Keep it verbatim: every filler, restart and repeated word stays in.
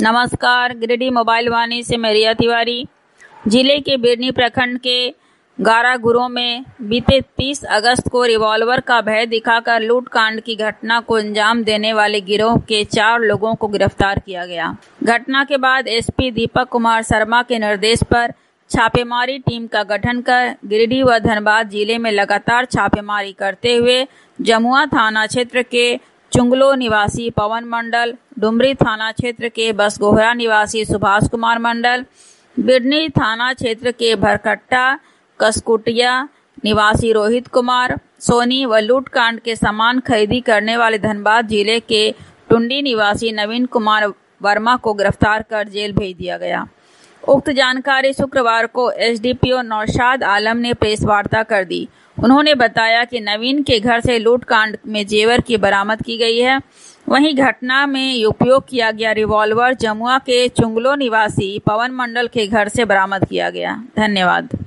नमस्कार, गिरिडीह मोबाइल वाणी से मैं रिया तिवारी। जिले के बिरनी प्रखंड के गारागुरों में बीते तीस अगस्त को रिवॉल्वर का भय दिखाकर लूटकांड की घटना को अंजाम देने वाले गिरोह के चार लोगों को गिरफ्तार किया गया। घटना के बाद एसपी दीपक कुमार शर्मा के निर्देश पर छापेमारी टीम का गठन कर गिरिडीह व धनबाद जिले में लगातार छापेमारी करते हुए जमुआ थाना क्षेत्र के चुंगलो निवासी पवन मंडल, डुमरी थाना क्षेत्र के बसगोहरा निवासी सुभाष कुमार मंडल, बिरनी थाना क्षेत्र के भरकट्टा कसकुटिया निवासी रोहित कुमार सोनी व लूटकांड के सामान खरीदी करने वाले धनबाद जिले के टुंडी निवासी नवीन कुमार वर्मा को गिरफ्तार कर जेल भेज दिया गया। उक्त जानकारी शुक्रवार को एसडीपीओ नौशाद आलम ने प्रेस वार्ता कर दी। उन्होंने बताया कि नवीन के घर से लूटकांड में जेवर की बरामद की गई है। वहीं घटना में उपयोग किया गया रिवॉल्वर जमुआ के चुंगलो निवासी पवन मंडल के घर से बरामद किया गया। धन्यवाद।